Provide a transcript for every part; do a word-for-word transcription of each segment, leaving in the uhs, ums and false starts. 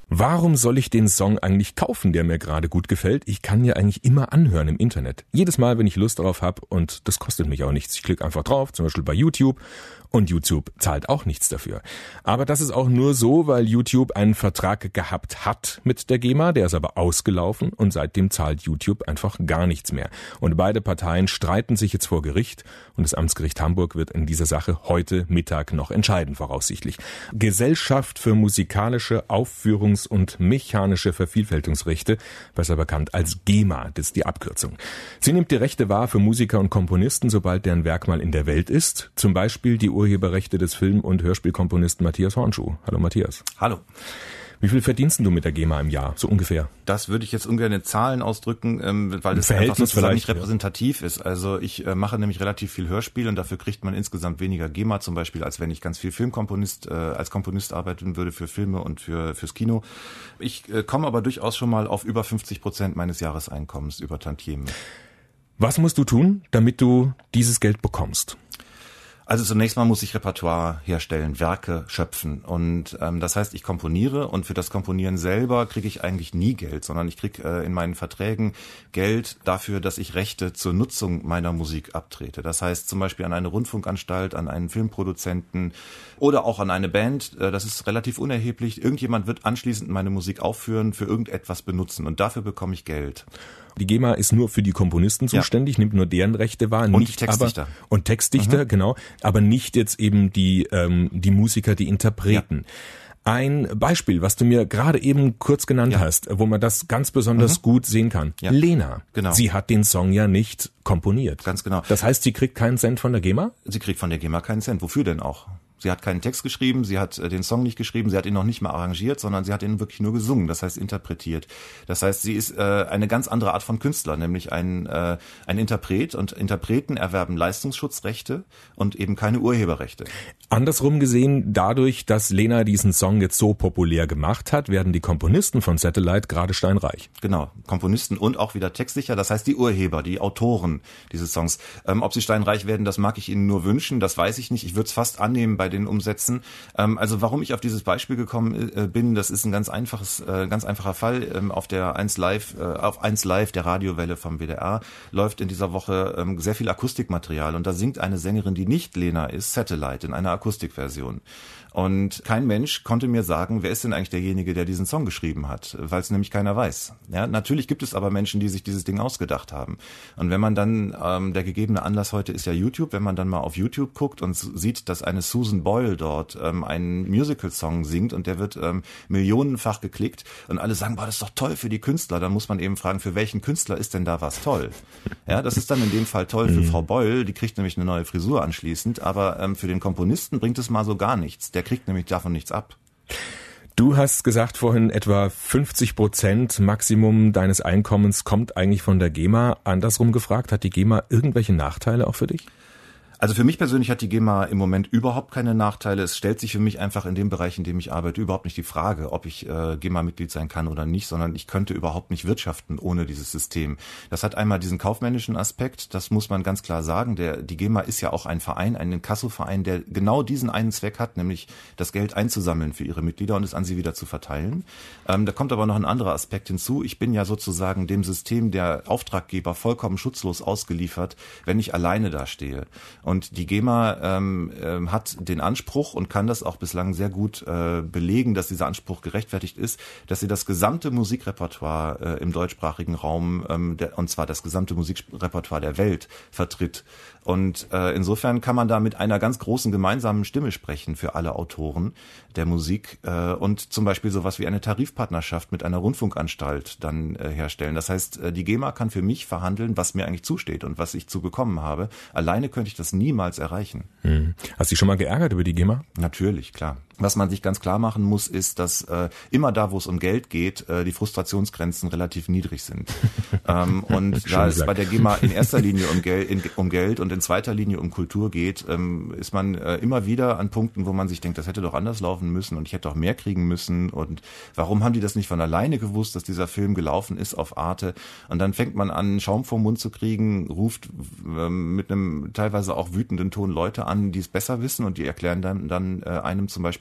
Warum soll ich den Song eigentlich kaufen, der mir gerade gut gefällt? Ich kann ja eigentlich immer anhören im Internet. Jedes Mal, wenn ich Lust darauf habe, und das kostet mich auch nichts. Ich klicke einfach drauf, zum Beispiel bei YouTube, und YouTube zahlt auch nichts dafür. Aber das ist auch nur so, weil YouTube einen Vertrag gehabt hat mit der GEMA, der ist aber ausgelaufen und seitdem zahlt YouTube einfach gar nichts mehr. Und beide Parteien streiten sich jetzt vor Gericht und das Amtsgericht Hamburg wird in dieser Sache heute Mittag noch entscheiden, voraussichtlich. Gesellschaft für musikalische Aufführungs- und mechanische Vervielfältigungsrechte, besser bekannt als GEMA, das ist die Abkürzung. Sie nimmt die Rechte wahr für Musiker und Komponisten, sobald deren Werk mal in der Welt ist. Zum Beispiel die Urheberrechte des Film- und Hörspielkomponisten Matthias Hornschuh. Hallo Matthias. Hallo. Wie viel verdienst du mit der GEMA im Jahr, so ungefähr? Das würde ich jetzt ungern in Zahlen ausdrücken, ähm, weil das einfach sozusagen nicht repräsentativ ja. ist. Also ich äh, mache nämlich relativ viel Hörspiel und dafür kriegt man insgesamt weniger GEMA zum Beispiel, als wenn ich ganz viel Filmkomponist, äh, als Komponist arbeiten würde für Filme und für fürs Kino. Ich äh, komme aber durchaus schon mal auf über fünfzig Prozent meines Jahreseinkommens über Tantiemen. Was musst du tun, damit du dieses Geld bekommst? Also zunächst mal muss ich Repertoire herstellen, Werke schöpfen und ähm, das heißt, ich komponiere und für das Komponieren selber kriege ich eigentlich nie Geld, sondern ich kriege äh, in meinen Verträgen Geld dafür, dass ich Rechte zur Nutzung meiner Musik abtrete. Das heißt zum Beispiel an eine Rundfunkanstalt, an einen Filmproduzenten oder auch an eine Band. Äh, das ist relativ unerheblich. Irgendjemand wird anschließend meine Musik aufführen, für irgendetwas benutzen und dafür bekomme ich Geld. Die GEMA ist nur für die Komponisten zuständig, ja. nimmt nur deren Rechte wahr. Und nicht die Textdichter. Aber, und Textdichter, mhm. genau. Aber nicht jetzt eben die, ähm, die Musiker, die Interpreten. Ja. Ein Beispiel, was du mir gerade eben kurz genannt ja. hast, wo man das ganz besonders mhm. gut sehen kann. Ja. Lena, genau. sie hat den Song ja nicht komponiert. Ganz genau. Das heißt, sie kriegt keinen Cent von der GEMA? Sie kriegt von der GEMA keinen Cent. Wofür denn auch? Sie hat keinen Text geschrieben, sie hat den Song nicht geschrieben, sie hat ihn noch nicht mal arrangiert, sondern sie hat ihn wirklich nur gesungen, das heißt interpretiert. Das heißt, sie ist äh, eine ganz andere Art von Künstler, nämlich ein äh, ein Interpret und Interpreten erwerben Leistungsschutzrechte und eben keine Urheberrechte. Andersrum gesehen, dadurch, dass Lena diesen Song jetzt so populär gemacht hat, werden die Komponisten von Satellite gerade steinreich. Genau, Komponisten und auch wieder textsicher, das heißt die Urheber, die Autoren dieses Songs. Ähm, ob sie steinreich werden, das mag ich ihnen nur wünschen, das weiß ich nicht. Ich würde es fast annehmen bei den Umsätzen. Ähm, also warum ich auf dieses Beispiel gekommen äh, bin, das ist ein ganz einfaches, äh, ganz einfacher Fall. Ähm, auf der eins Live, äh, auf eins Live, der Radiowelle vom W D R, läuft in dieser Woche ähm, sehr viel Akustikmaterial und da singt eine Sängerin, die nicht Lena ist, Satellite in einer Akustikversion. Und kein Mensch konnte mir sagen, wer ist denn eigentlich derjenige, der diesen Song geschrieben hat, weil es nämlich keiner weiß. Ja, natürlich gibt es aber Menschen, die sich dieses Ding ausgedacht haben. Und wenn man dann, ähm, der gegebene Anlass heute ist ja YouTube, wenn man dann mal auf YouTube guckt und sieht, dass eine Susan Boyle dort ähm, einen Musical-Song singt und der wird ähm, millionenfach geklickt und alle sagen, boah, das ist doch toll für die Künstler, dann muss man eben fragen, für welchen Künstler ist denn da was toll? Ja, das ist dann in dem Fall toll für Frau Boyle, die kriegt nämlich eine neue Frisur anschließend, aber ähm, für den Komponisten bringt es mal so gar nichts. Der kriegt nämlich davon nichts ab. Du hast gesagt vorhin, etwa fünfzig Prozent Maximum deines Einkommens kommt eigentlich von der GEMA. Andersrum gefragt, hat die GEMA irgendwelche Nachteile auch für dich? Also für mich persönlich hat die GEMA im Moment überhaupt keine Nachteile. Es stellt sich für mich einfach in dem Bereich, in dem ich arbeite, überhaupt nicht die Frage, ob ich äh, GEMA-Mitglied sein kann oder nicht, sondern ich könnte überhaupt nicht wirtschaften ohne dieses System. Das hat einmal diesen kaufmännischen Aspekt, das muss man ganz klar sagen. Der, die GEMA ist ja auch ein Verein, ein Inkassoverein, der genau diesen einen Zweck hat, nämlich das Geld einzusammeln für ihre Mitglieder und es an sie wieder zu verteilen. Ähm, da kommt aber noch ein anderer Aspekt hinzu. Ich bin ja sozusagen dem System der Auftraggeber vollkommen schutzlos ausgeliefert, wenn ich alleine dastehe. Und die GEMA ähm, äh, hat den Anspruch und kann das auch bislang sehr gut äh, belegen, dass dieser Anspruch gerechtfertigt ist, dass sie das gesamte Musikrepertoire äh, im deutschsprachigen Raum, ähm, der, und zwar das gesamte Musikrepertoire der Welt, vertritt. Und äh, insofern kann man da mit einer ganz großen gemeinsamen Stimme sprechen für alle Autoren der Musik äh, und zum Beispiel sowas wie eine Tarifpartnerschaft mit einer Rundfunkanstalt dann äh, herstellen. Das heißt, äh, die GEMA kann für mich verhandeln, was mir eigentlich zusteht und was ich zu bekommen habe. Alleine könnte ich das niemals erreichen. Hm. Hast du dich schon mal geärgert über die GEMA? Natürlich, klar. Was man sich ganz klar machen muss, ist, dass äh, immer da, wo es um Geld geht, äh, die Frustrationsgrenzen relativ niedrig sind. ähm, und da es bei der GEMA in erster Linie um, Gel- in, um Geld und in zweiter Linie um Kultur geht, ähm, ist man äh, immer wieder an Punkten, wo man sich denkt, das hätte doch anders laufen müssen und ich hätte doch mehr kriegen müssen und warum haben die das nicht von alleine gewusst, dass dieser Film gelaufen ist auf Arte? Und dann fängt man an, Schaum vom Mund zu kriegen, ruft ähm, mit einem teilweise auch wütenden Ton Leute an, die es besser wissen und die erklären dann, dann äh, einem zum Beispiel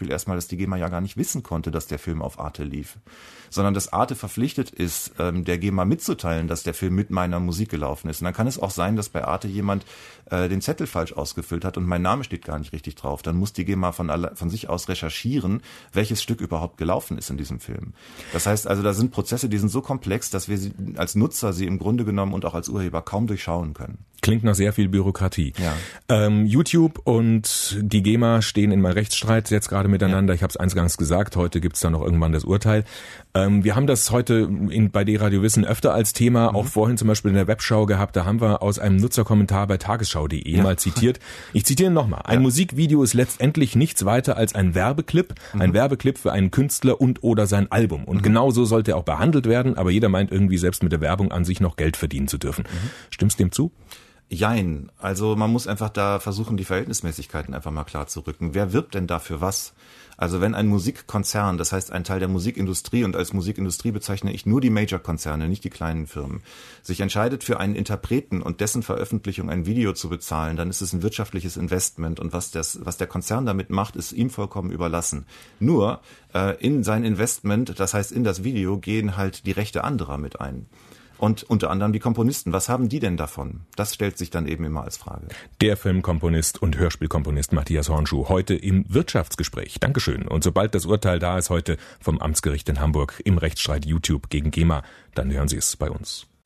Beispiel erstmal, dass die GEMA ja gar nicht wissen konnte, dass der Film auf Arte lief, sondern dass Arte verpflichtet ist, ähm, der GEMA mitzuteilen, dass der Film mit meiner Musik gelaufen ist. Und dann kann es auch sein, dass bei Arte jemand äh, den Zettel falsch ausgefüllt hat und mein Name steht gar nicht richtig drauf. Dann muss die GEMA von, alle, von sich aus recherchieren, welches Stück überhaupt gelaufen ist in diesem Film. Das heißt also, da sind Prozesse, die sind so komplex, dass wir sie als Nutzer sie im Grunde genommen und auch als Urheber kaum durchschauen können. Klingt nach sehr viel Bürokratie. Ja. Ähm, YouTube und die GEMA stehen in einem Rechtsstreit jetzt gerade miteinander. Ja. Ich habe es eingangs gesagt, heute gibt's dann noch irgendwann das Urteil. Ähm, wir haben das heute in, bei D-Radio Wissen öfter als Thema, mhm. auch vorhin zum Beispiel in der Webschau gehabt. Da haben wir aus einem Nutzerkommentar bei tagesschau punkt de ja. mal zitiert. Ich zitiere nochmal. Ein ja. Musikvideo ist letztendlich nichts weiter als ein Werbeclip. Mhm. Ein Werbeclip für einen Künstler und oder sein Album. Und mhm. genau so sollte er auch behandelt werden. Aber jeder meint irgendwie selbst mit der Werbung an sich noch Geld verdienen zu dürfen. Mhm. Stimmst dem zu? Jein. Also man muss einfach da versuchen, die Verhältnismäßigkeiten einfach mal klar zu rücken. Wer wirbt denn dafür was? Also wenn ein Musikkonzern, das heißt ein Teil der Musikindustrie, und als Musikindustrie bezeichne ich nur die Major-Konzerne, nicht die kleinen Firmen, sich entscheidet für einen Interpreten und dessen Veröffentlichung ein Video zu bezahlen, dann ist es ein wirtschaftliches Investment und was, das, was der Konzern damit macht, ist ihm vollkommen überlassen. Nur äh, in sein Investment, das heißt in das Video, gehen halt die Rechte anderer mit ein. Und unter anderem die Komponisten. Was haben die denn davon? Das stellt sich dann eben immer als Frage. Der Filmkomponist und Hörspielkomponist Matthias Hornschuh heute im Wirtschaftsgespräch. Dankeschön. Und sobald das Urteil da ist heute vom Amtsgericht in Hamburg im Rechtsstreit YouTube gegen GEMA, dann hören Sie es bei uns.